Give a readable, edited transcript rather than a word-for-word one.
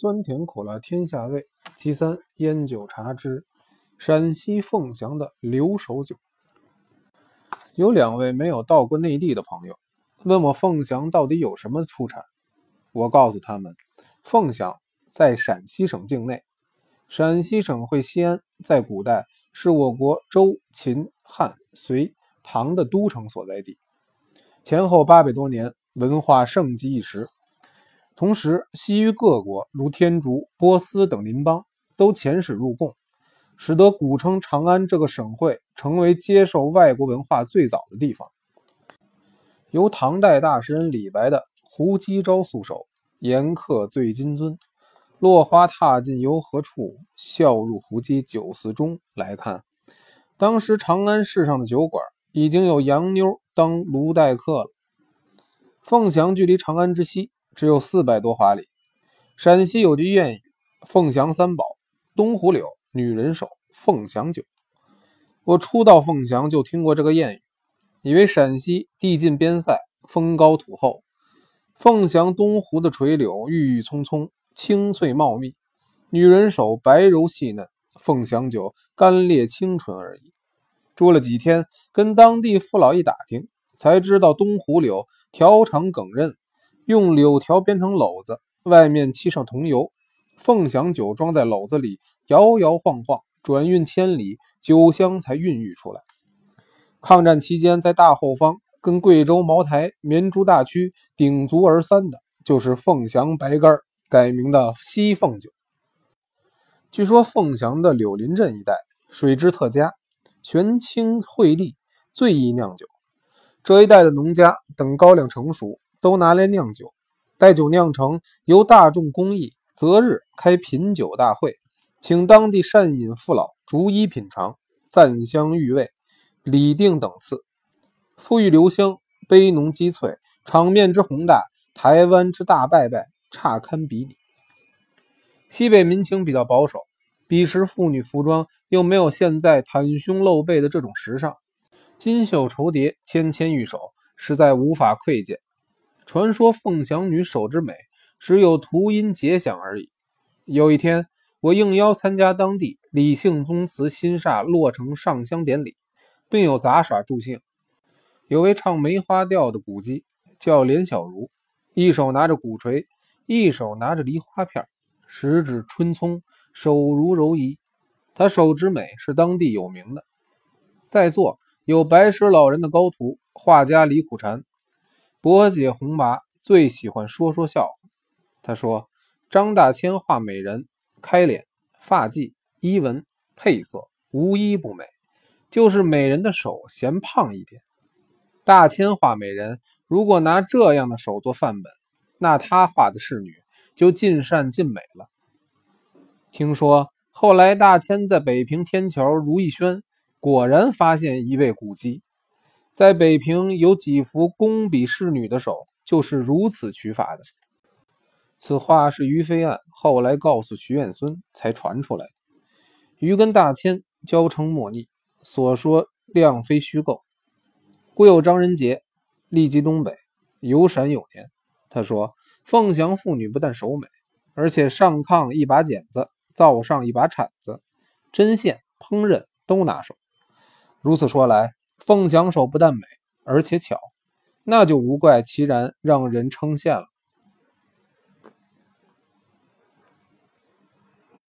酸甜苦辣天下味，其三烟酒茶之。陕西凤翔的留守酒。有2位没有到过内地的朋友问我凤翔到底有什么出产，我告诉他们，凤翔在陕西省境内，陕西省会西安在古代是我国周、秦、汉、隋、唐的都城所在地，前后800多年，文化盛极一时。同时，西域各国如天竺、波斯等邻邦都遣使入贡，使得古称长安这个省会成为接受外国文化最早的地方。由唐代大诗人李白的胡姬招素手，言客醉金樽，落花踏尽游何处，笑入胡姬酒肆中来看，当时长安市上的酒馆已经有洋妞当卢待客了。凤翔距离长安之西只有400多华里。陕西有句谚语，凤翔3宝，东湖柳、女人手、凤翔酒。我初到凤翔就听过这个谚语，以为陕西地近边塞，风高土厚，凤翔东湖的垂柳郁郁葱葱，青翠茂密，女人手白柔细嫩，凤翔酒干烈清纯而已。住了几天，跟当地父老一打听，才知道东湖柳条长梗韧，用柳条编成篓子，外面漆上桐油，凤翔酒装在篓子里，摇摇晃晃，转运千里，酒香才孕育出来。抗战期间，在大后方跟贵州茅台、绵竹大曲鼎足而三的，就是凤翔白干改名的西凤酒。据说凤翔的柳林镇一带水质特佳，玄清惠利，最易酿酒。这一带的农家等高粱成熟，都拿来酿酒。待酒酿成，由大众公益择日开品酒大会，请当地善饮父老逐一品尝，赞香誉味，礼定等次。馥郁留香，杯浓鸡脆，场面之宏大，台湾之大拜拜，差堪比拟。西北民情比较保守，彼时妇女服装又没有现在袒胸露背的这种时尚，金绣绸蝶，纤纤玉手，实在无法窥见。传说凤翔女手之美，只有图音节响而已。有一天，我应邀参加当地李姓宗祠新煞落成上香典礼，并有杂耍助兴。有位唱梅花调的古姬叫连小茹，一手拿着鼓槌，一手拿着梨花片，十指春葱，手如柔夷。她手之美是当地有名的。在座有白石老人的高徒画家李苦禅，伯姐红麻最喜欢说笑话。他说，张大千画美人，开脸、发髻、衣纹、配色无一不美，就是美人的手嫌胖一点。大千画美人，如果拿这样的手做范本，那他画的仕女就尽善尽美了。听说后来大千在北平天桥如意轩果然发现一位古姬，在北平有几幅工笔仕女的手就是如此取法的。此话是于飞案后来告诉徐彦孙才传出来的。于跟大千交称莫逆，所说量非虚构。故有张仁杰历经东北游陕有年，他说凤翔妇女不但手美，而且上炕一把剪子，灶上一把铲子，针线烹饪都拿手。如此说来，凤翔手不但美，而且巧，那就无怪其然让人称羡了。